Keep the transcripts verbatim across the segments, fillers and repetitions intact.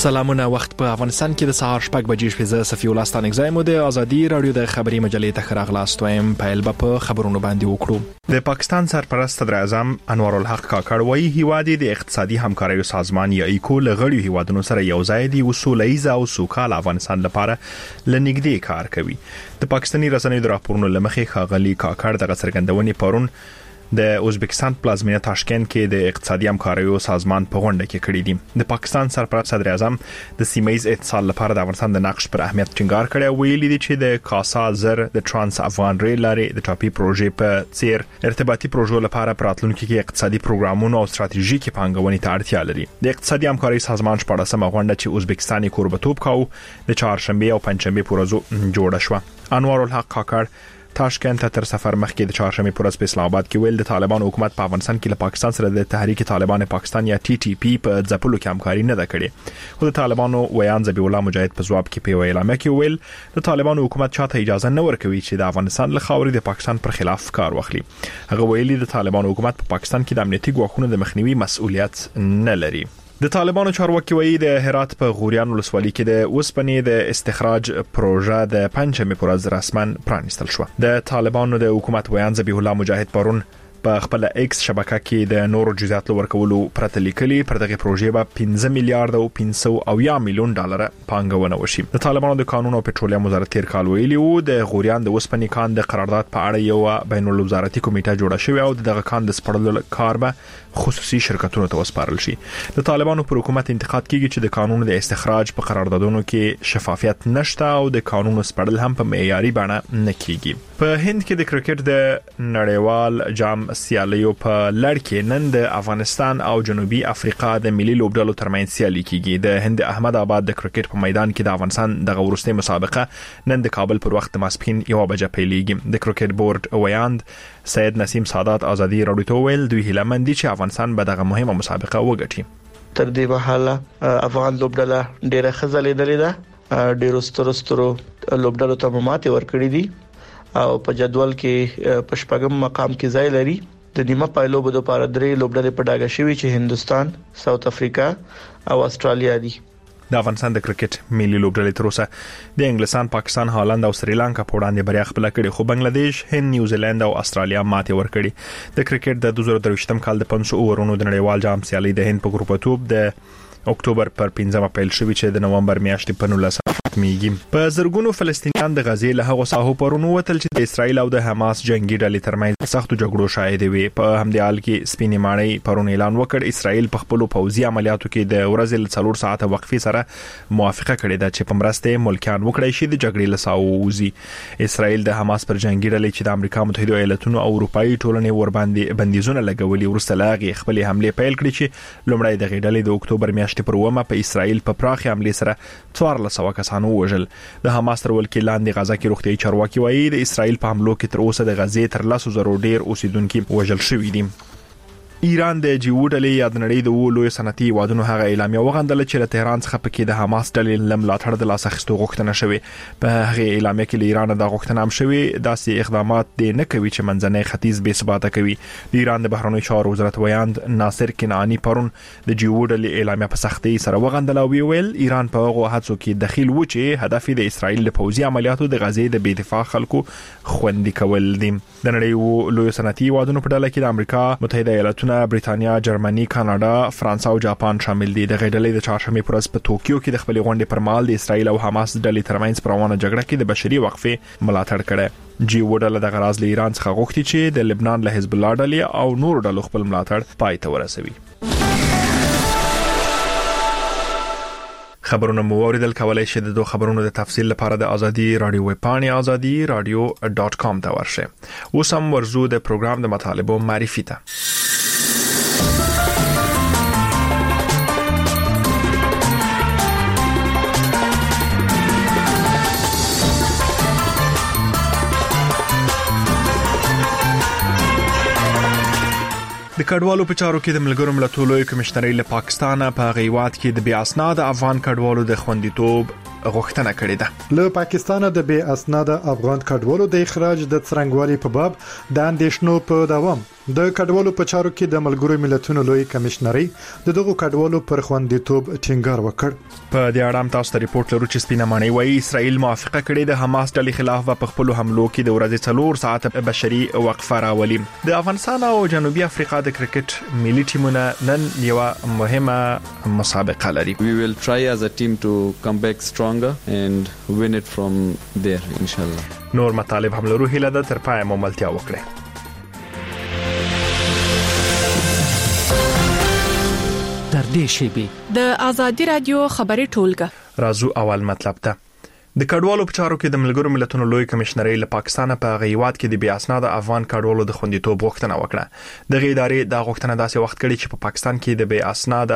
سلامونه. وخت په افغانستان کې د سهار شپږ بجې شپې زه صفي الله ستانک زایم د ازادي رادیو د خبري مجلې ته راغلاست وایم. پایل به په خبرونو باندې وکړو. د پاکستان سرپرست صدر اعظم انوار الحق کاکړ وایي هیواد د اقتصادي همکارۍ سازمان یا ایکو له غړو هیوادونو سره یو ځای دی او سوله‌ییز او سوکاله افغانستان لپاره لنګدې کار کوي. د پاکستاني رسنیو د راپورونو لمخې ښاغلي کاکړ د څرګندونې پرون د ازبکستان پلازمینه تاشکند کې د اقتصادي همکاریو سازمان په غونډه کې کړی دی. د پاکستان سرپرست صدر اعظم د سیمه‌ییز اتصال لپاره د افغانستان د نقش پر اهمیت ټینګار کړی او ویلي دی چې د کاسا زر د ترانس افغان ریل لارې د ټاپي پروژې په څیر ارتباطي پروژو لپاره پراتلونکو کې اقتصادي پروګرامونو او ستراتیژیکي پانګونې ته اړتیا لري. د اقتصادي همکارۍ سازمان شپږمه غونډه چې ازبکستاني کوربتوب کاوه د چهارشنبه او پنځشنبه پورزو جوړه شوه. انوار الحق کاکړ تاشکند ته تر سفر مخکې د چهارشنبه پورز په اسلام آباد کې ویل د طالبان حکومت په افغانستان کې له پاکستان سره د تحریک طالبان پاکستان یا ټي ټي پی په ځپلو کې همکاري نه ده کړې. خو د طالبانو ویان ذبیح الله مجاهد په جواب کې په اعلامیه کې ویل د طالبان حکومت چاته اجازه نه ورکوي چې د افغانستان له خاورې د پاکستان پر خلاف کار واخلي. هغه ویلي د طالبان حکومت په پاکستان کې د امنیتي ګواښونو د مخنیوي مسؤلیت نه لري. د طالبانو چارواکي وایي د هرات په غوریان ولسوالۍ کې د اوسپنې د استخراج پروژه د پنځمه پورز رسمن پرانیستل شو. د طالبانو د حکومت ویان ذبیح الله مجاهد پرون په خپل ایکس شبکه کې د نورو جزئیات ورکولو پرته لیکلي پر دغه پروژې به پنځه میلیارډ او پنځه سوه میلیون ډالر پانګونه وشي. د طالبانو د قانون او پټرولیم وزارت تیر کال ویلي وو د غوریان د اوسپنې کان د قرارداد په اړه یو بین الوزارتي کمیټه جوړه شوې او دغه کان د سپړلو کار به خصوصي شرکتونو ته وسپارل شي. د طالبانو پر حکومت انتقاد کیږي چې د قانون د استخراج په قراردادونو کې شفافیت نشته او د قانون سپړل هم په معیاري بڼه نه کیږي. په هند کې د کرکټ د نړیوال جام سیالیو په لړ کې نن د افغانستان او جنوبي افریقا د ملي لوبډلو ترمنځ سیالي کیږي. د هند احمد آباد د کرکټ په میدان کې د افغانستان د ورستۍ مسابقه نن د کابل پر وخت ماسپښین یو بجې پیلېږي. د کرکټ بورډ ویاند سید نسیم سادات ازادي رادیو ته ویل دوی هیله مند دي چې افغانستان به دغه مهمه مسابقه وګټي. تر دې مهاله افغان لوبډله ډیره خزلې درې ده ډیرو سترو سترو لوبډلو ته ماته ورکړې دي او په جدول کې په شپږم مقام کې ځای لري. د نیمه پایلو بده لپاره درې لوبډلې په ډاګه شوي چې هندستان، ساوث افریقا او استرالیا دي. د افغانستان د کرکټ ملي لوبډلې تر اوسه د انګلستان، پاکستان، هالند او سریلانکا په وړاندې بریا خپل کړې، خو بنگلاديش، هند، نیوزیلند او استرالیا ماته ورکړي. د کرکټ د دوه زره درویشتم کال د پنځه اورونو د نړیوال جام سیالي د هند په ګروپتوب د اکتوبر پر پنځمه پیل شوې چې د نومبر میاشتې په نولسمه ختمېږي. په زرګونو فلسطینیان د غزې له هغو ساحو پرونو وتل چې د اسرایل او د حماس جنگي ډلې ترمنځ سختو جګړو شاهد وي. په همدې حال کې سپینې ماڼۍ پرون اعلان وکړ اسرایل په خپل پوځي عملیاتو کې د ورځې له څلور ساعته وقفې سره موافقه کړې ده چې په مرسته ملکیان وکړي شي د جګړې له ساحو ووځي. اسرایل د حماس پر جنگي ډلې چې د امریکا متحده ایالاتونو او اروپאי ټولنې ور باندې بندیزونه لګولي ورسته لاغي خپل حمله پیل کړې چې لومړی د غېډلې د اکتوبر میاشتې پر ومه په اسرایل په پراخي حمله سره څوارلس سوه کسان ووژل. د حماس تر ولکې لاندې غزا کې روغتيایي چارواکي وایي د اسرایل په حملو کې تر اوسه د غزې تر لسو زرو ډیر اوسیدونکو وژل شوي دي. ایران د جیو ډلې یا د نړۍ د ولوي صنعتي وادونو هغه اعلامیه وغندله چې له تهران څخه پکې د حماس ډلې لملاتړ د لاس اخیستو غوښتنه شوې. په هغه اعلامیه کې ایران د غوښتنه هم شوې داسې اقدامات د نه کوي چې منځنۍ ختیځ بې ثباته کوي. د ایران د بهرنیو چارو وزارت ویاند ناصر کنعانی پرون د جیو ډلې اعلامیه په سختۍ سره وغندله او ویل ایران په هغه هڅو کې دخیل و چې هدف د اسرایل د پوځي عملیاتو د غزې د بې دفاع خلکو خوندي کول دي. د نړۍ لوی صنعتي وادونو په ډله کې د امریکا متحده ایالاتونه، بریتانیا، جرمني، کاناډا، فرانسه او جاپان شامل دي. د غېډلې د چهارشنبه پر ورځ په توکیو کې د خپل غونډې پر مهال د اسرایل او حماس ډلې ترمنځ پر روانه جګړه کې د بشري وقفې ملاتړ کړي. جیو ډله د غراز له ایران څخه غوښتي چې د لبنان له حزب الله ډلې او نور ډلو خپل ملاتړ پای ته ورسوي. خبرونه مو اوریدل، کولای شئ د دوه خبرونو د تفصیل لپاره د ازادي رادیو ویب پاڼې ازادي رادیو ډاٹ کام ته ورشئ. اوس هم ورزو د پروګرام د مطالبو معرفي ته. د کډوالو په چارو کې د ملګرو ملتونو لوی کمشنري له پاکستان په غیوات کې د بیا اسناد افغان کډوالو د خوندیتوب غوښتنه کړې ده. له پاکستان د بیا اسناد افغان کډوالو د اخراج د څرنګوالي په باب د اندیشنو په دوام د کډوالو په چارو کې د ملګرو ملتونو لوی کمشنري د دغو کډوالو پر خوندیتوب ټینګار وکړ. په دې اړه هم تاسو ته ریپورت لرو چې سپینه مانی وایي اسرائیل موافقه کړې د حماس ډلې خلاف په خپل حملو کې د ورځې څلور ساعت بشري وقفه راولي. د افغانستان او جنوبي افریقا د کرکټ ملي ټیمونه نن یو مهمه مسابقه لري. We will try as a team to come back stronger and win it from there inshallah. نور مطالب هم لرو هیله ده تر پای مو ملتیا وکړي. در دې شی د ازادي رادیو خبري ټولګه رازو اول مطلب ته د کډوالو په چارو کې د ملګرو ملتونو لوی کمشنري له پاکستان په غیوات کې د بیا اسناد افغان کډوالو د خوندیتوب غوښتنه وکړه. د غیدارې د غوښتنه داسې وخت کړي چې په پاکستان کې د بیا اسناد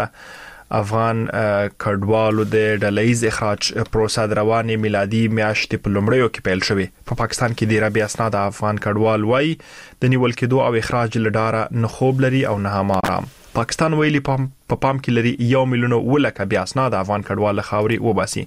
افغان کډوالو د ډلهیز اخراج پروسه روانه میلادي میاشتې په لومړیو کې پیل شوې. په پاکستان کې د بیا اسناد افغان کډوال وای د نیول کېدو او اخراج لډاره نه خوب لري او نه هم آرام. پاکستان ویلي په پام کې لري یو میلیون ولکه بیا اسناد افغان کډوال خاوري وباسي.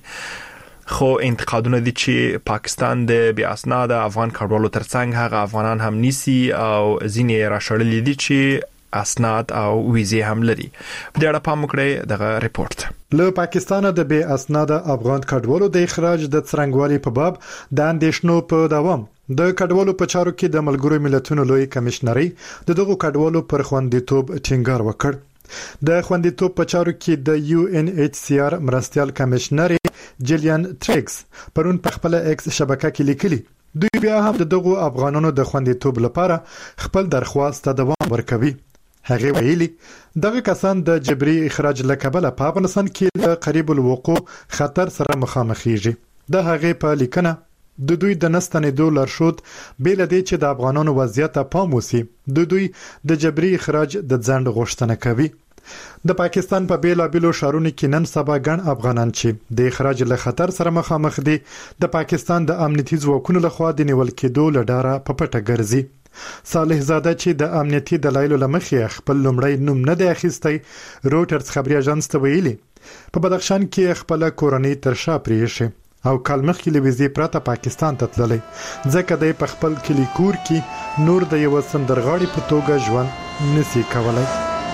خو انتقادونه دي چې پاکستان د بیا اسناد افغان کډوالو ترڅنګ هغه افغانان هم نیسي او ځینې راشړلې دي چې اسناد او ویزې هم لري. په دې اړه پام وکړئ دغه ریپورت. له پاکستان د بیا اسناد افغان کډوالو د اخراج د څرنګوالي په باب د اندیشنو په دوام د کډوالو په چارو کې د ملګرو ملتونو لوی کمشنري د دغو کډوالو پر خوندیتوب ټینګار وکړ. د خوندیتوب په چارو کې د یو ان ایچ سی آر مرستيال کمشنري جیلیان ټریکس پرون په خپل ایکس شبکه کې لیکلي دوی بیا هم دغه افغانانو د خوندیتوب لپاره خپل درخواست ته دوام ورکوي. هغه ویلي دغه کسان د جبري اخراج لکبله په افغانستان کې د قریب الوقوع خطر سره مخامخېږي. د هغه په لیکنه د دوی د نستنېدو لارښود بیل دی چې د افغانانو وضعیت ته پام وسی د دوی د جبري اخراج د ځند غوښتنه کوي. د پاکستان په بیل بیلو شهرونو کې نن سبا ګڼ افغانان چې د اخراج له خطر سره مخامخ دي د پاکستان د امنیتي ځواکونو لخوا د نیول کېدو لډاره په پټه ګرځي. صالح زاده چې د امنیتي دلایلو لمخې خپل لومړی نوم نه دی اخیستی روټرز خبري اژانس ته ویلي په بدخشان کې خپل کورنۍ تر شا پریښي او کال مخکې لويزي پراته پاکستان ته تللی ځکه د په خپل کلی کور کې نور د یو سندرغاړي په توګه ژوند نسی کولای.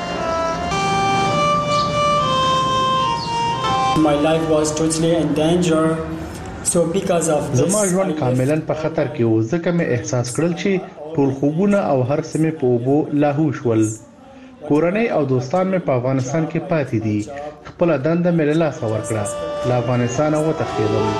My life was totally in danger. So because of this زما ژوند کاملا په خطر کې و ځکه مې احساس کړل چې ټول خوبونه او هر څه مې په اوبو لاهو شول. کورنۍ او دوستان مې په افغانستان کې پاتې دي. خپل دنده مې له لاسه ورکړه. له افغانستان وتښتېدم.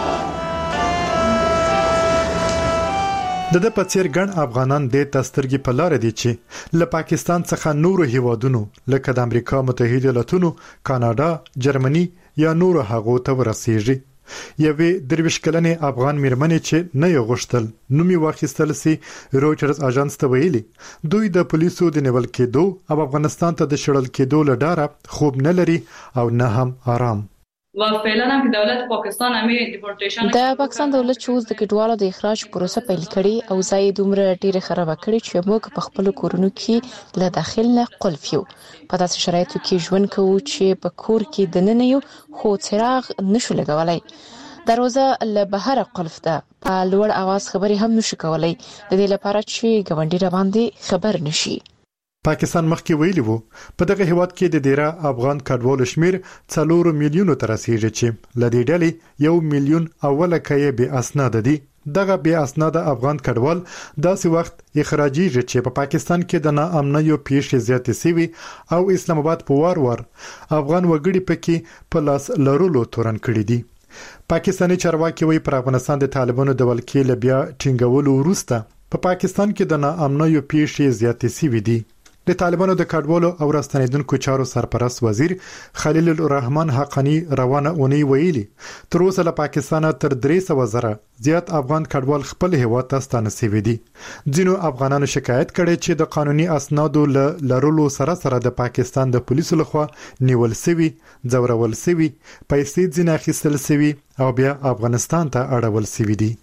د د پڅیر ګڼ افغانان د تسترګي په لار دي چې له پاکستان څخه نورو هیوادونو لکه د امریکا متحده ایالاتونو، کاناډا، جرمني یا نورو هغو ته ورسیږي. یوې درویش کلنې افغان میرمنې چې نه یو غشتل نومي واخیستل سي روټرز اژانس ته ویلي دوی د پولیسو د نیول کېدو او افغانستان ته د شړل کېدو لډاره خوب نه لري او نه هم آرام. و فعلا هم که دولت پاکستان همي دیپورټیشن د پاکستان دولت چې اوس د کډوالو د اخراج پروسه پیل کړي او ځای دومره ډیره خراب کړي چې موږ په خپل کورونو کې له داخل نه قلف یو په داسې شرایطو کې ژوند کوو چې په کور کې د نن یو خو څراغ نشو لګولای. دروازه له بهر قلف ده په لوړ اواز خبري هم نشو کولای د دې لپاره چې ګوندی را باندې خبر نشي. پاکستان مخکې ویلي وو په دغه هیواد کې د ډیره افغان کډوالو شمیر څلور میلیونو تر رسیدي چې لدې ډلې یو میلیون اوله کې به اسناد دي. دغه به اسناد افغان کډوال داسې وخت اخراجیږي چې په پاکستان کې د ناامنیو پیښې زیاتې سوي او اسلام آباد په وار وار افغان وګړي پکې په لاس لرلو تورن کړی دي. پاکستاني چارواکي وایي پر افغانستان د طالبانو د ولکې لبیا ټینګولو وروسته په پاکستان کې د ناامنیو پیښې زیاتې سوي دي. د طالبانو د کډوالو او راستنیدونکو چارو سرپرست وزیر خلیل الرحمن حقانی روانه اونۍ ویلي تر اوسه له پاکستان تر درې سوه زره زیات افغان کډوال خپل هیواد ته ستانه شوي دي. ځینو افغانانو شکایت کړي چې د قانوني اسنادو له لرلو سره سره د پاکستان د پولیسو لخوا نیول شوي، ځورول شوي، پیسې ځینې اخیستل شوي او بیا افغانستان ته اړول شوي دي.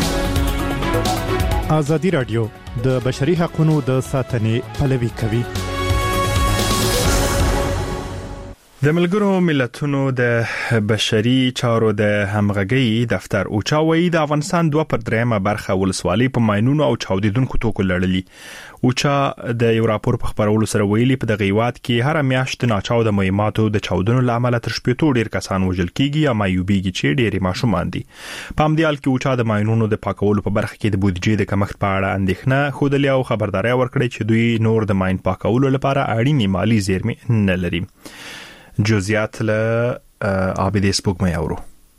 ازادي رادیو د بشري حقوقو د ساتنې پلوي کوي. د ملګرو ملتونو د بشري چارو د همغږي دفتر اوچا وایي د افغانستان دوه پر درېمه برخه ولسوالۍ په ماينونو او چاودیدونکو توکو لړلې. اوچا د یو راپور په خبرولو سره ویلي په دغه هیواد کې هر میاشت ناچاو د مهماتو د چاودنو لامل تر شپږ ډیر کسان وژل کیږي یا مایوبيږي چې ډېری ماشومان دي. په همدې حال کې اوچا د ماينونو د پاکولو په برخه کې د بودیجې د کمښت په اړه اندېښنه خوده او خبرداري ورکړې چې دوی نور د ماين پاکولو لپاره اړینې مالی زیرمې نه لري. جزئیات له عابدې سپوږمۍ اورو.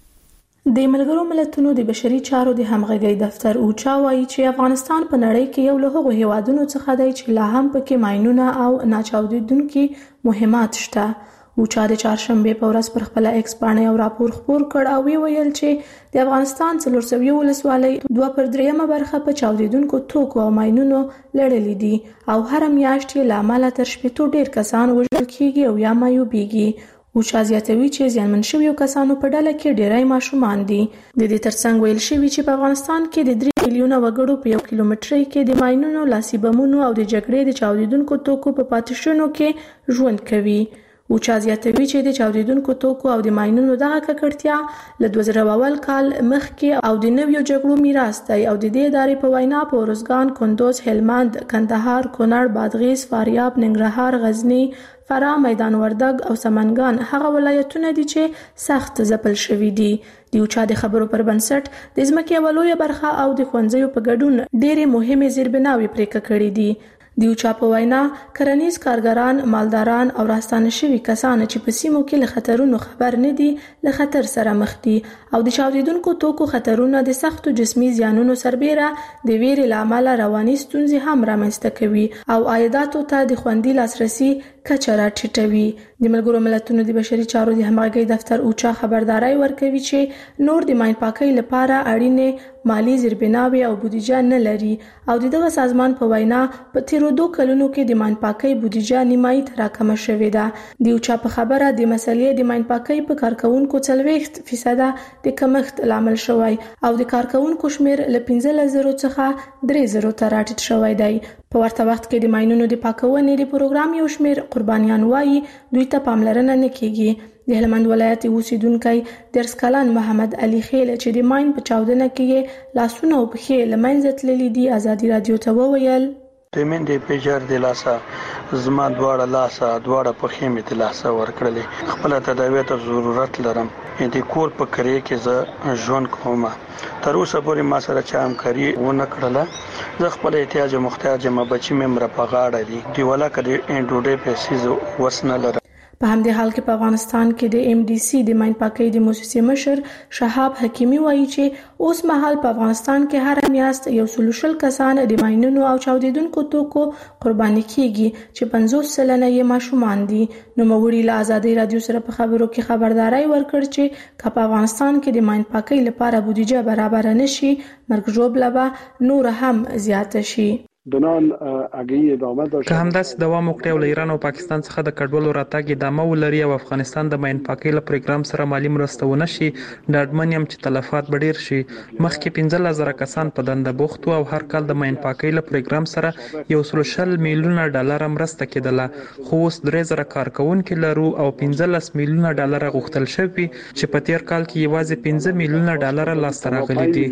د ملګرو ملتونو د بشري چارو د همغږي دفتر اوچا وایي چې افغانستان په نړۍ کې یو له هغو هیوادونو څخه دی چې لا هم پکې ماينونه او ناچاودیدونکي مهمات شته. اوچا د چهارشنبه په ورځ پر خپل ایکس باندې یو راپور خپور کړ او ویل چې د افغانستان څلور سوه ولسوالۍ دوه پر درېمه برخه په چاودیدونکو توکو او ماينونو لړلې دي او هر میاشت یې لامل تر شپږ ډیر کسان وژل کیږي او یا مایوبيږي. اوچا زیاتوي چې زیانمن شویو کسانو په ډله کې ډیرای ماشومان دي. د دې ترڅنګ ویل شوی چې په افغانستان کې د درې میلیونه وګړو په یو کیلومتري کې د ماينونو لاسي بمونو او د جګړې د چاودیدونکو توکو په پاتېشونو کې ژوند کوي. اوچا زیاتوي چې د چاودیدونکو توکو او د ماينونو دغه ککړتیا له دوه زره اول کال مخکې او د نویو جګړو میراث دی او د دې ادارې په وینا په ورزګان، کندوز، هلمند، کندهار، کونړ، بادغیس، فاریاب، ننګرهار، غزنی، فراه، میدان وردګ او سمنګان هغه ولایتونه دي چې سخت ځپل شوي دي. د اوچا د خبرو پر بنسټ د ځمکې ولویه برخه او د ښوونځیو په ګډون ډېرې مهمې زیربناوې پرېکړه کړې دي. د اوچا په وینا کرنیز کارګران، مالداران او راستانه شوي کسان چې په سیمو کې له خطرونو خبر نه دي له خطر سره مخ دي او د چاودیدونکو توکو خطرونه د سختو جسمي زیانونو سربېره د ویرې له امله رواني ستونزې هم رامنځته کوي او عایداتو ته د خوندي لاسرسي کچه راټیټوي. د ملګرو ملتونو د بشري چارو د همغږي دفتر اوچا خبرداري ورکوي چې نور د ماين پاکۍ لپاره اړینې مالی زیربناوې او بودیجه نه لري او دغه سازمان په وینا په تیرو دوه کلونو کې د ماين پاکۍ بودیجه نیمایي تر راکمه شوې ده. د اوچا په خبره د مسلې د ماين پاکۍ په کارکونکو څلوېښت فیصد د کمښت لامل شوی او د کارکونکو شمیر له پنځلس زره څخه درې زره ته راټیټ شوی دی. په ورته وخت کې د ماينونو د پاکونې د پروګرام یو شمیر قربانیان وایي دوی ته پاملرنه نه کیږي. د هلمند ولایت اوسیدونکي درس کلان محمد علي خیل چې د ماين په چاودنه کې لاسونه او پښې له منځه تللي دي ازادي رادیو ته وویل تمن دې پیجر د لاسه زما دواړه لاسه دواړه پښې مې د لاسه ورکړلې. خپل تداوی ته ضرورت لرم. د کور په کړې کې زه ژوند کوم. تر اوسه پورې ما سره چا همکاري ونه کړله. زه خپل احتیاج محتاج ما بچی مې مر په غاړه دي. دی ولا کړي ډوډۍ پیسې وسنه لرم. په همدې حال کې په افغانستان کې د ایم ډي سي د ماين پاکۍ د موسسې مشر شهاب حکیمی وایي چې اوس مهال په افغانستان کې هر میاشت یو سل شل کسان د ماينونو او چاودیدونکو توکو قرباني کیږي چې پنځوس سلنه یې ماشومان دي. نو موري له ازادي رادیو سره په خبرو کې خبرداري ورکړ چې په افغانستان کې د ماين پاکۍ لپاره بودیجه برابر نشي مرګ ژوبله به نور هم زیات شي. دنال اگه ادامه داشت که همداسې دوام وکړي او له ایران او پاکستان څخه د کډوالو راتګ ادامه ولري او افغانستان د ماين پاکۍ له پروګرام سره مالی مرسته ونه شي ډاډمن یم چې تلفات به ډیر شي. مخکې پنځلس زره کسان په دنده بوخت او هر کال د ماين پاکۍ له پروګرام سره یو سل شل میلیونه ډالر مرسته کېدله خو اوس درې زره کارکونکو لرو او پنځلس میلیونه ډالر غوښتل شوی چې په تیر کال کې یوازې پنځه میلیونه ډالر لاسته راغلي دي.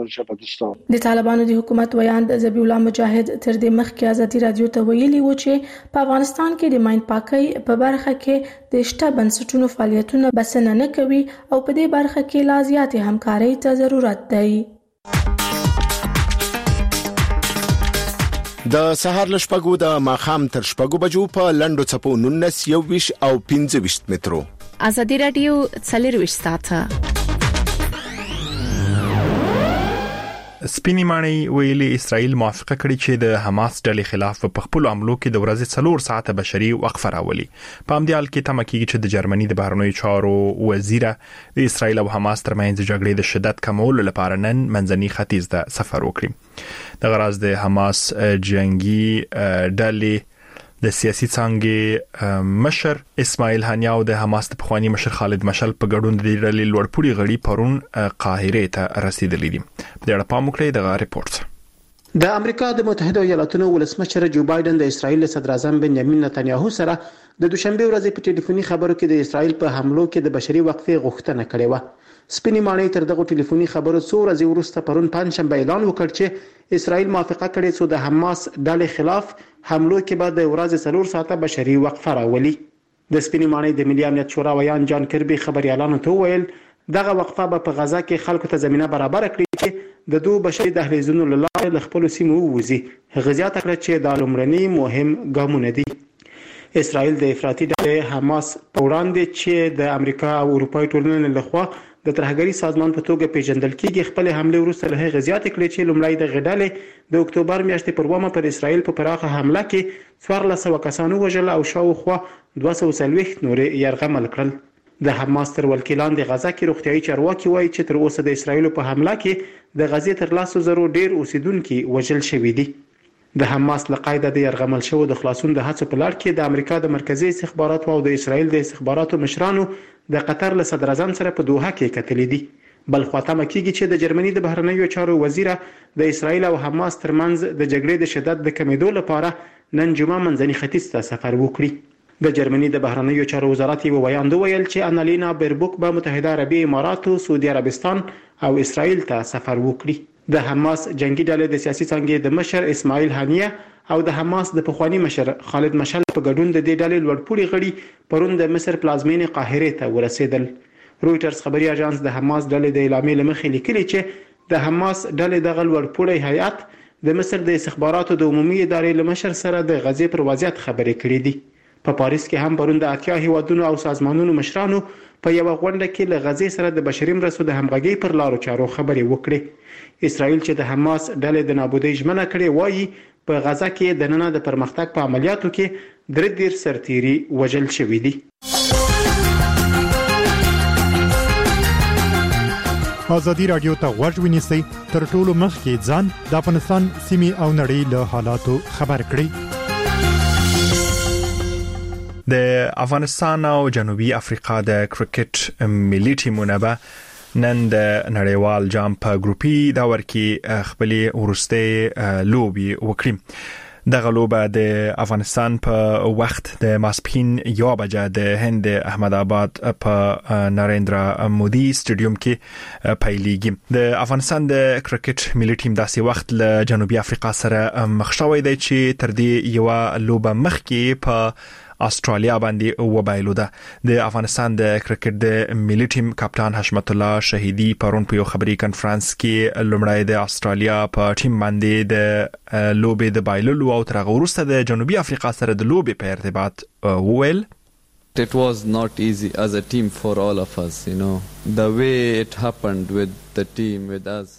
د طالبانو د حکومت ویاند ذبیح الله مجاهد تر دې مخکې ازادي رادیو ته ویلي و چې په افغانستان کې د ماين پاکۍ په برخه کې د شته بنسټونو فعالیتونه بسنه نه کوي او په دې برخه کې لا زیاتې همکارۍ ته ضرورت دی. د سهار لشپګو د ماخام تر شپګو بجو په لندو چپو نونس یو ویش او پنځه ویش مترو. ازادي رادیو څلور ویش ساعته. سپینی مانی ویلي اسرائیل موافقه کړې چې د حماس ډلې خلاف په خپل عملو کې د ورځې څلور ساعته بشري وقفه راولي. په همدې حال کې تمه کېږي چې د جرمني د بهرنیو چارو وزیره د اسرائیل او حماس ترمنځ جګړې د شدت کمولو لپاره نن منځني ختیځ ته سفر وکړي. د غرض د حماس جنگي ډلې د سیاسي څنګه مشر اسماعیل هانیه او د حماس د پخوانی مشر خالد مشعل په ګډون د ډلې لوړپوړي غړي پرون قاهره ته رسیدلي دي. په دې اړه پام وکړئ دغه ریپورت. د امریکا د متحده ایالاتونو ولسمشر جو بایدن د اسرایل صدر اعظم بنیامین نتنیاهو سره د دوشنبه ورځې په ټلیفوني خبرو کې د اسرایل په حملو کې د بشري وقفې غوښتنه کړې و. سپینې ماڼۍ تر دغه ټلیفوني خبرو څو ورځې وروسته پرون پنځشنبه اعلان وکړ چې اسرایل موافقه کړې چې د حماس ډلې خلاف حملو کې به د ورځې څلور ساعته بشري وقفه راولي. د سپینې ماڼۍ د ملي امنیت شورا ویان جان کربي خبريالانو ته وویل دغه وقفه به په غزا کې خلکو ته زمينه برابر کړي چې د دوه بشري دهلیزونو له لارې له خپل سیمو ووځي. غزيات کړ چې د لومړني مهم ګامونه دي. اسرائیل د افراطي ډلې حماس په وړاندې چې د امریکا او اروپای ټولنې لخوا د ترهګري سازمان په توګه پیژندل کیږي خپل حمله وروسته له غزيات کړي چې لومړی د غډلې د اکتوبر میاشتې پر ومه پر اسرائیل په پراخه حمله کې څوارلس سوه کسانو وژل او شاوخوا دوه سوه څلوېښت نورې یرغمل کړل. د حماس تر ولکې لاندې غزا کې روغتیايي چارواکي وایي چې تر اوسه د اسرایل په حمله کې د غزې تر لاسو زرو ډیر اوسیدونکي وژل شوي دي. د حماس له قاعده د يرغمل شو د خلاصون د هڅو په لړ کې د امریکا د مرکزی استخباراتو او د اسرایل د استخباراتو مشرانو د قطر له صدر اعظم سره په دوحه کې کتلې دي. بل خواته مکیږي چې د جرمني د بهرنیو چارو وزیره د اسرایل او حماس ترمنځ د جګړې د شدت د کمیدو لپاره نن جمعه منځني ختیځ ته سفر وکړي. د جرمني د بهرنیو چارو وزارت یو ویاند ویل چې انالینا بیربوک به متحده عربی اماراتو، سعودي عربستان او اسرائیل ته سفر وکړي. د حماس جنگي ډلې د سیاسي څنګه د مشر اسماعیل هانیه او د حماس د پخوانی مشر خالد مشعل په ګډون د دې ډلې لوړپوړي غړي پرون د مصر پلازمینې قاهره ته ورسېدل. رويټرز خبري اژانس د حماس ډلې د اعلامیې لمخې لیکلي چې د حماس ډلې د لوړپوړي هیئت د مصر د استخباراتو د عمومي ادارې لمشر سره د غزې پر وضعیت خبرې کړې دي. په پاریس کې هم پرون د اتیا هیوادونو او سازمانونو مشرانو په یو غونډه کې له غزې سره د بشري مرستو د همغږي پر لارو چارو خبرې وکړې. اسرائیل چې د حماس ډلې د نابودۍ ژمنه کړې وایي په غزا کې د نن د پرمختګ په عملیاتو کې درې دېرش سرتیري وژل شوي دي. ازادي رادیو ته غوږ ونیسئ تر ټولو مخکې ځان د افغانستان سیمې او نړۍ له حالاتو خبر کړئ. د افغانستان او جنوبي افریقا د کرکټ ملي ټیمونه به نن د نړیوال جام په ګروپي دور کې خپل ورسته لوبي وکړي. دغه لوبه د افغانستان په وخت د ماسپښین یو بجې د هند احمد آباد په نریندرا مودي سټیډیوم کې پیلېږي. د افغانستان د کرکټ ملي ټیم داسې وخت له جنوبي افریقا سره مخ شوی دی چې تر دې یو لوبه مخکې په استرالیا باندې وبایلو ده. د افغانستان د کرکټ د ملي ټیم کپتان حشمت الله شهیدی پرون په یو خبري کانفرنس کې لومړی د استرالیا په ټیم باندې د لوبې د بایللو او تر هغه وروسته د جنوبي افریقا سره د لوبې په ارتباط وویل It was not easy as a team for all of us, you know. The way it happened with the team, with us.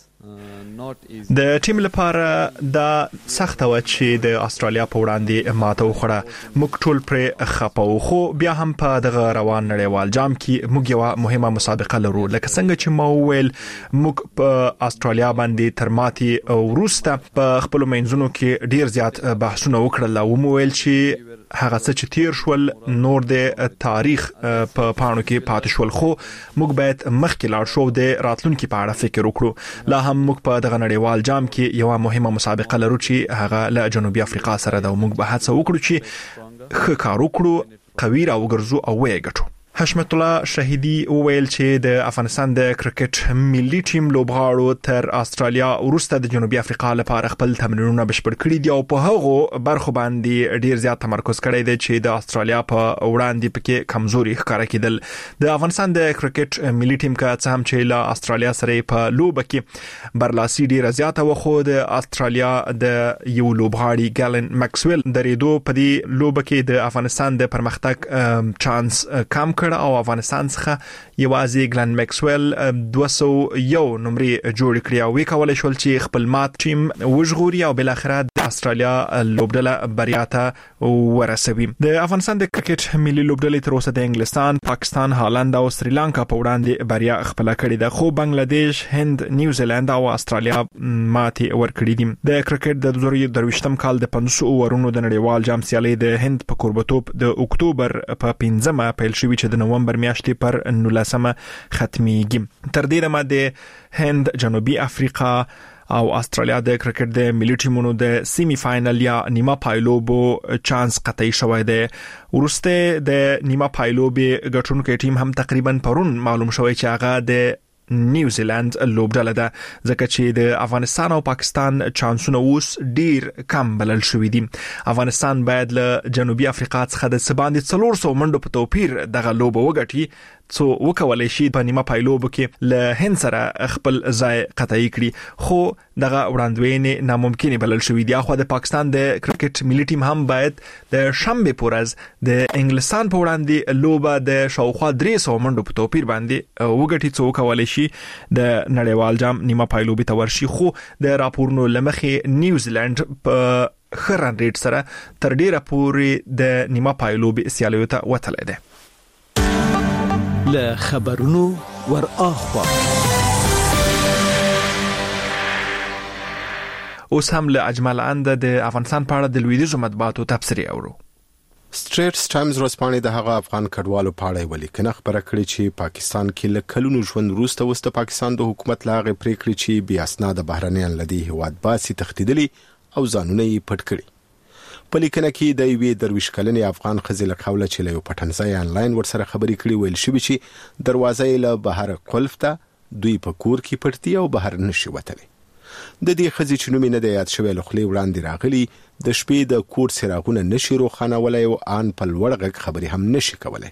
د ټیم لپاره دا سخت و چې د استرالیا په وړاندې ماته وخوړه. موږ ټول پر خپو خو بیا هم په دغه روان نړیوال جام کې موږ یو مهمه مسابقه لرو. لکه څنګه چې ما وویل موږ په استرالیا باندې تر ماتې وروسته په خپل منځونو کې ډیر زیات بحثونه وکړل او مو ویل چې هغه څه چې تیر شول نور د تاریخ په پاڼو کې پاتې شول خو موږ باید مخکې لاړ شو د راتلونکو په اړه فکر وکړو. لا هم موږ په دغه نړیوال جام کې یو مهمه مسابقه لرو چې هغه له جنوبي افریقا سره ده. موږ به هڅه وکړو چې ښه کار وکړو، قوي راوګرځو او ویې ګټو. حشمت الله شهیدی وویل چې د افغانستان د کرکټ ملي ټیم لوبغاړو تر استرالیا وروسته د جنوبي افریقا لپاره خپل تمرینونه بشپړ کړي دي او په هغه برخو باندې ډیر زیات تمرکز کړی دی چې د استرالیا په وړاندې پکې کمزوري ښکاره کېدل. د افغانستان د کرکټ ملي ټیم کا څه هم چې له استرالیا سره په لوبه کې برلاسي ډیر زیاته وخو د استرالیا د یو لوبغاړي ګالن ماکسویل درېدو په دې لوبه کې د افغانستان د پرمختګ چانس کم او افغانستان څخه یوازې ګلن ماکسویل دوه سوه یو نمرې جوړ کړې او وی کولای شول چې خپل مات ټیم وژغوري او بل اخر د استرالیا لوبډله بریا ته ورسوي. د افغانستان د کرکټ ملي لوبډلې تر اوسه د انګلستان، پاکستان، هالند او سریلانکا په وړاندې بریا خپل کړې ده خو بنگلاديش، هند، نیوزیلند او استرالیا ماتې ورکړې دي. د کرکټ د دوه زره درویشتم کال د پنځه اورونو د نړیوال جام سیالي د هند په کوربتوب د اکتوبر په پنځمه پیل شوې چې د نومبر میاشتې پر نولسمه ختميږي. تر دې دمه د هند، جنوبي افریقا او استرالیا د کرکټ د ملي ټیمونو د سیمی فائنل یا نیمه پایلوبو چانس قطعي شوی دی. ورسته د نیمه پایلوبي ګټونکو ټیم هم تقریبا پرون معلوم شوی چې هغه د نیوزیلند لوبډله ده، ځکه چې د افغانستان او پاکستان چانسونه اوس ډیر کم بلل شوی دي. افغانستان باید له جنوبي افریقا څخه د سباندې څلور سوه منډو په توپیر دغه لوبه وګټي څو وکولای شي په نیمه پایلوبو کې له هند سره خپل ځای قطعي کړي، خو دغه وړاندوینې ناممکن بلل شوی دي. خو د پاکستان د کرکټ ملي ټیم هم باید د شنبه پورز د انګلستان په وړاندې لوبه د شاوخوا درې سوه منډو په توپیر باندې وګټي څو وکولای شي د نړیوال جام نیمه پایلوبي ته ورشي. خو د راپورونو لمخې نیوزیلند په خرن ریټ سره تر ډیره پورې د نیمه پایلوبي سیالیو ته وتلی دی. له خبرونو ور اخوا اوس هم له اجمل اند د افغانستان په اړه د لویدیځو مطبوعاتو تبصرې اورو. سټریټس ټایمز ورځپاڼې د هغه افغان کډوالو په اړه ولیکنه خبره کړې چې پاکستان کې له کلونو ژوند وروسته وسته پاکستان د حکومت لاغې پریکړې چې بیا اسناد بهرنیان لدی هواد باسي تخدیدلي او ځانونه یې پټ کړي. په لیکنه کې د یوې درویش کلنې افغان ښځې له قوله چې له یو پټنځای آنلاین ورسره خبرې کړې ویل شوی چې دروازه یې له بهر قلف ته، دوی په کور کې پټ دي او بهر نشي وتلی. د دې ښځې چې نوم یې نه دی یاد شوی له خولې وړاندې راغلی، د شپې د کور څراغونه نشي روښانولی او ان په لوړ غږ خبرې هم نشي کولی.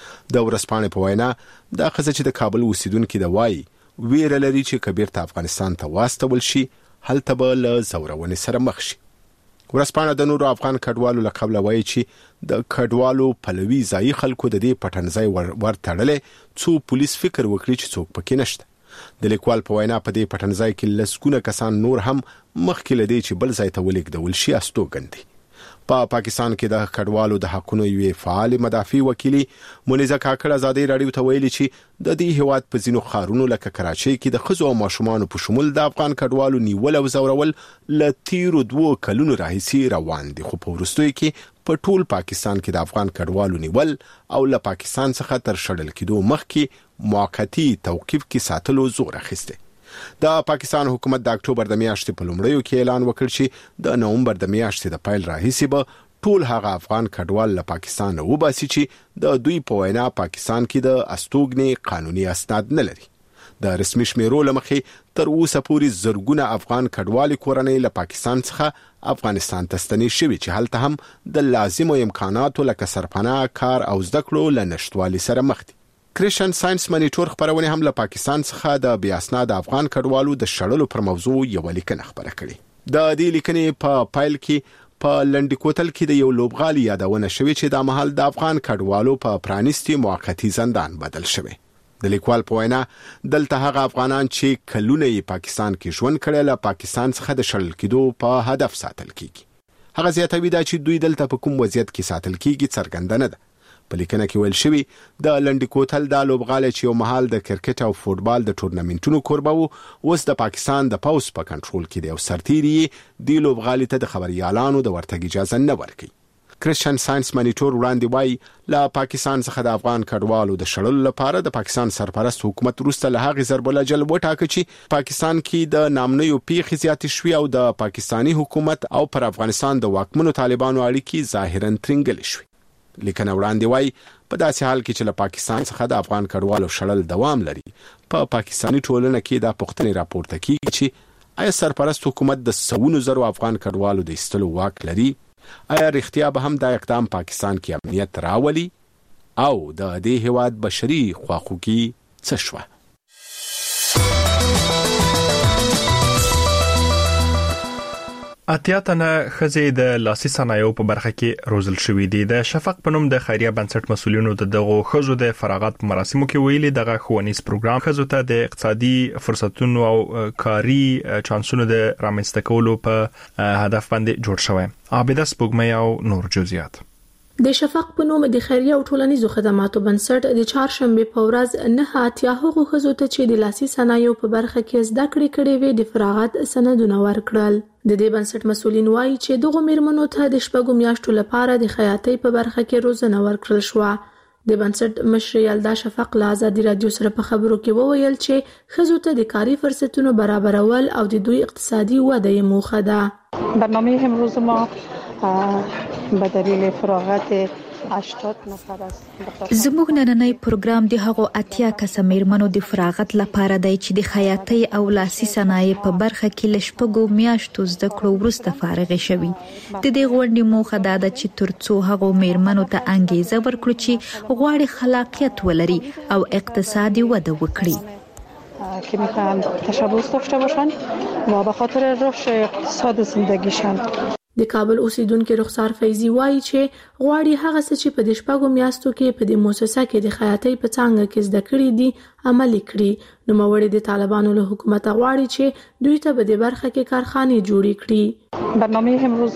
د ورځپاڼې په وینا دا ښځه چې د کابل اوسیدونکې ده وایي ویره لري چې که بیرته افغانستان ته واستول شي هلته به له ځورونې سره مخ شي. ورځپاڼه د نورو افغان کډوالو له قبله وایي چې د کډوالو پلوي ځایي خلکو د دې پټنځای ور, ور تړلی څو پولیس فکر وکړي چې څوک پکې نشته. د لیکوال په وینا په دې پټنځای کې لسګونه کسان نور هم مخکې له دې چې بل ځای ته ولیږدول شي استوګن دي. په پا پاکستان کې د کډوالو د حقونو یوې فعال مدافع وکیلي مونیزه کاکړ ازادي راډیو ته ویلي چې د دې هیواد په ځینو ښارونو لکه کراچۍ کې د ښځو او ماشومانو په شمول د افغان کډوالو نیول او ځورول له تیرو دوو کلونو راهیسې روان دي، خو په وروستیو کې په ټول پاکستان کې د افغان کډوالو نیول او له پاکستان څخه تر شړل کېدو مخکې موقتی توقیف کې ساتلو زور اخیسته. د پاکستان حکومت د اکتوبر د میاشتې په لومړیو کې اعلان وکړ چې د نومبر د میاشتې د پیل راهیسې به ټول هغه افغان کډوال له پاکستان وباسي چې د دوی په وینا پاکستان کې د استوګنې قانوني اسناد نه لري. د رسمي شمیرو لمخې تر اوسه پورې زرګونه افغان کډوال کورنۍ له پاکستان څخه افغانستان ته ستنې شوي چې هلته هم د لازمو امکاناتو لکه سرپناه، کار او زده کړو له نشټوالي سره مخ دي. کریشن ساينس مانیټور خبرونه هم له پاکستان څخه د بیا اسناد افغان کډوالو د شړلو پر موضوع یو لیکنه خبره کړې. د دې لیکنې په پایل کې په لنډی کوتل کې د یو لوبغالي یادونه شوې چې د مهال د افغان کډوالو په پرانیستي موقتی زندان بدل شوی. د لیکوال په وینا دلته هغه افغانان چې کلونه یې پاکستان کې ژوند کړي له پاکستان څخه د شړل کېدو په هدف ساتل کیږي. هغه زیاتوي دا چې دوی دلته په کوم وضعیت کې ساتل کیږي څرګنده نه ده. په لیکنه کې ویل شوی د لنډی کوتل د لوبغالي چې یو محل د کرکټ او فوتبال د ټورنمنټونو کوربه وو اوس د پاکستان د پاوس په کنټرول کې دی او سرتیري د لوبغالي ته د خبريالانو د ورتګ اجازه نه ورکړي. کریشن ساينس مانیټور وړاندې وایي له پاکستان څخه د افغان کډوالو د شړلو لپاره د پاکستان سرپرست حکومت وروسته له هغې ضرب العجل وټاکه چې پاکستان کې د نامنیو پیښې زیاتې شوې او د پاکستانی حکومت او پر افغانستان د واکمنو طالبانو اړیکې ظاهرا ترنګل شوې. لیکنه وړاندې وایي په داسې حال کې چې له پاکستان څخه د افغان کډوالو شړل دوام لري، په پا پاکستانی ټولنه کې دا پوښتنې راپورته کیږي چې آیا سرپرست حکومت د سوونو زرو افغان کډوالو د ایستلو واک لري؟ آیا رښتیا به هم دا اقدام پاکستان کې امنیت راولي او د دې هیواد بشري خواخوږي څه شوه؟ اتیا تنه ښځې د لاسي صنایعو په برخه کې روزل شوې دي. د شفق په نوم د خیریه بنسټ مسؤلینو د دغو ښځو د فراغت په مراسمو کې ویلي دغه ښوونیز پروګرام ښځو ته د اقتصادي فرصتونو او کاري چانسونو د رامنځته کولو په هدف باندې جوړ شوی. عابده سپوږمۍ او نور جزئیات. د شفق په نوم د خیریه او ټولنیزو خدماتو بنسټ د چهارشنبه په ورځ نه اتیا هغو ښځو ته چې د لاسي صنایعو په برخه کې زده کړې کړې وي د فراغت سندونه ورکړل. د دې بنسټ مسؤلین وایي چې دغه میرمنو ته د شپږو میاشتو لپاره د خیاطۍ په برخه کې روزنه ورکړل شو. د بنسټ مشر یلدا شفق له ازادي رادیو سره په خبرو کې وویل چې ښځو ته د کاري فرصتونو برابرول او د دوی اقتصادي وده یې موخه ده. برنامه امروز ما به دلیل فراغت هشتاد نفر است. زموږ نننۍ پروګرام د هغو اتیا کسه میرمنو د فراغت لپاره دی چې د خیاطۍ او لاسي صنایع په برخه کې له شپږو میاشتو زده کړو وروسته فارغې شوي. د دې غونډې موخه دا ده چې ترڅو هغو میرمنو ته انګیزه ورکړو چې غواړي خلاقیت ولري او اقتصادي وده وکړي. که میخوان تشبث داشته باشند و به خاطر رشد اقتصاد زندگیشان. د کابل اوسیدونکو رخسار فیضی وایي چې غواړي هغه څه چې په د شپږو میاشتو کې په د مؤسسه کې د خیاطۍ په څانګه کې زده کړي دي عملي کړي. نوموړي د طالبانو له حکومت غواړي چې دوی ته په دې برخه کې کارخانې جوړې کړي. برنامه امروز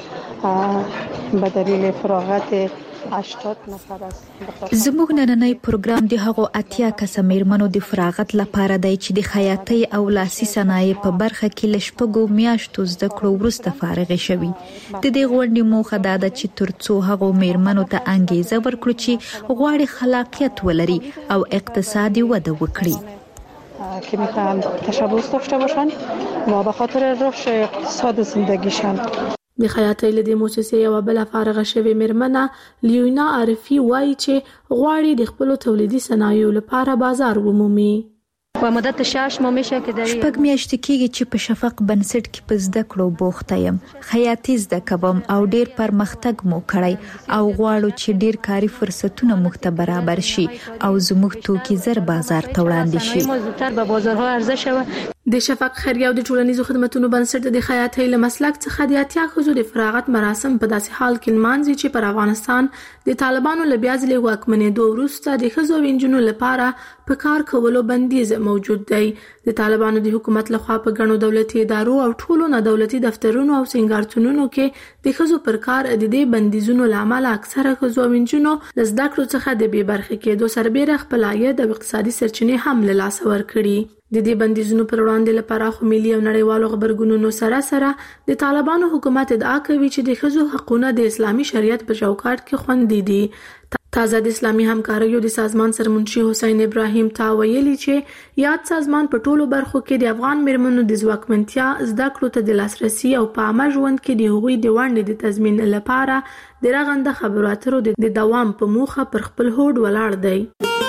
ما به دلیل فراغت هشتاد نفر است. زموږ نننۍ پروګرام د هغو اتیا کسه میرمنو د فراغت لپاره دی چې د خیاطۍ او لاسي صنایع په برخه کې له شپږو میاشتو زده کړو وروسته فارغې شوي. د دې غونډې موخه دا ده چې ترڅو هغو میرمنو ته انګیزه ورکړو چې غواړي خلاقیت ولري او اقتصادي وده وکړي. که میخوان تشبث داشته باشند و به خاطر رشد اقتصاد زندگیشان. د خیاطۍ له دې مؤسسې یوه بله فارغه شوې میرمنه لیونا عارفي وایي چې غواړي د خپلو تولیدي صنایعو لپاره بازار ومومي. و مدت شش ماه میشه که در شپږ میاشتې کېږي چې په شفق بنسټ کې په زده کړو بوخته یم. خیاطي زده کوم او ډیر پرمختګ مو کړی او غواړو چې ډیر کاري فرصتونه موږ ته برابر شي او زموږ توکي زر بازار ته وړاندې شي. زودتر به بازارها عرضه شوه. د شفق خیریه او د ټولنیزو خدماتو بنسټ د خیاطۍ له مسلک څخه د اتیا ښځو د فراغت مراسم په داسې حال کې لمانځي چې پر افغانستان د طالبانو له بیا ځلې واکمنېدو وروسته د ښځو او نجونو لپاره په کار کولو بندیز موجود دی. د طالبانو د حکومت لخوا په ګڼو دولتي ادارو او ټولو نه دولتي دفترونو او سینګارتونونو کې د ښځو پر کار د دې بندیزونو له امله اکثره ښځو او نجونو له زده کړو څخه د بې برخې کېدو سربیره خپل عاید او اقتصادي سرچینې هم له لاسه ورکړي. د دې بندیزونو پر وړاندې لپاره خو ملي او نړیوالو خبرګونونو سره سره د طالبانو حکومت ادعا کوي چې د ښځو حقوقونه د اسلامي شریعت په چوکاټ کې خوندي دي. تازه د اسلامي همکاریو د سازمان سرمنشي حسین ابراهیم تا ویلي چې یاد سازمان په ټولو برخو کې د افغان میرمنو د ځواکمنتیا زده کړو ته د لاسرسي او په عامه ژوند کې د هغوی د ونډې د تضمین لپاره د رغنده خبرو اترو د دوام په موخه پر خپل هوډ ولاړ دی.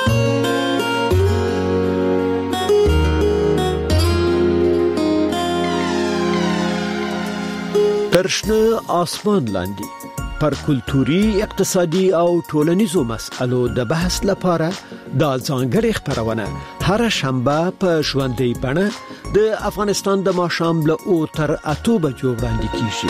ترشنه آسمان لاندې پر کلتوري، اقتصادي او ټولنیزو مسألو د بحث لپاره دا ځانګړې خبرونه هر شنبه په ژوندۍ بڼه د افغانستان د ماښام له او تر اتو بجو وړاندې کیږي.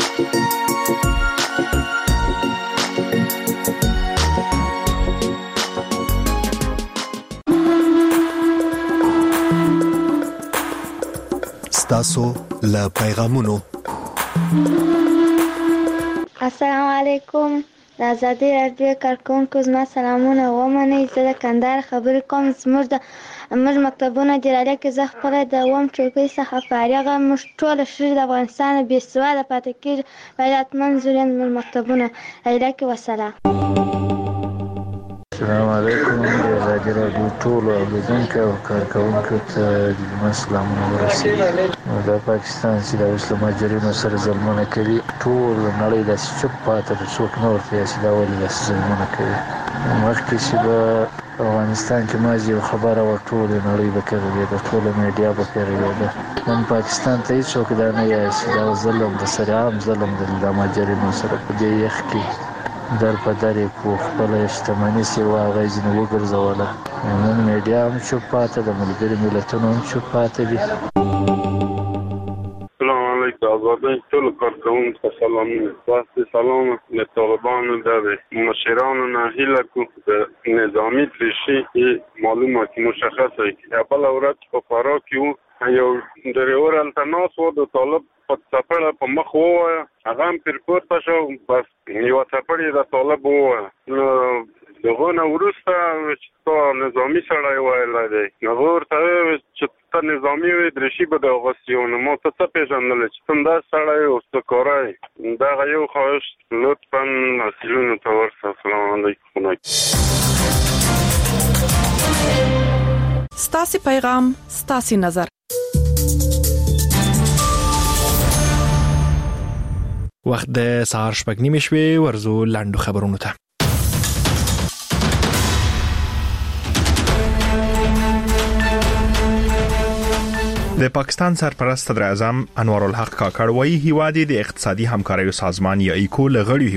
ستاسو له پیغامونو. السلام علیکم. د ازادي رادیو کارکونکو زما سلامونه ومنئ. زه د کندهار خبرې کوم. زموږ د موږ مکتبونه د رالې کې زه خپله د اووم چوکۍ څخه فارغه. موږ ټوله ښځې د افغانستان بې سواده پاتې کېږي. باید منظور زموږ مکتبونه رالې کې. وسلام. السلام علیکم. د ازادي راډیو ټولو اورېدونکو او کارکوونکو ته د جمعه سلامونه ورسوي. د پاکستان چې د اوس له مهاجرینو سره ظلمونه کوي، ټول نړۍ داسې چوپ پاتې ده، څوک نه ورته وایي چې دا ولې داسې ظلمونه کوي. مخکې چې به افغانستان کې مازې یو خبره وه، ټولې نړۍ به پرې غږېده، ټوله میډیا به پرې غږېده. نن پاکستان ته هېڅوک دا نه وایي چې دا ظلم د سر عام ظلم دی د مهاجرینو سره. په دې یخ کې در په در یې کو خپله شتمني چې وه هغه یې ځینې وګرځوله. نن میډیا هم چوپ پاتې ده، ملګري ملتونه هم چوپ پاتې دي. السلام علیکم. آزادۍ ټولو کارکوونکو ته سلامونه. تاسو سلام له طالبانو د مشرانو نه هیله کوو د نظامي تریشي معلومه چې مشخصه وي. بله ورځ په فراه کې وو، یو ډریور هلته ناست و، د طالب په څپړه په مخ ووایه، هغه هم پرې پورته شو، بس یوه څپړه یې د طالب ووایه. نو د هغو نه وروسته چې تا نظامي سړی ویلی دی، هغه ورته وویل چې ته نظامي وې دریشي به دې اغوستې وو. نو ما ته څه پېژندلی چې ته همداسې سړی یې اوس ته کاره یې. دغه یو خواهش لطفا مسؤلینو ته ورسه. السلام علیکم. ستاسو پیغام ستاسو نظر وخت د سهار شپږ نیمې شوې ورزو لاندو خبرونو ته. د پاکستان سرپرست صدر اعظم انوار الحق کاکړ وایي هیواد د اقتصادي همکاریو سازمان یا ایکو لغړی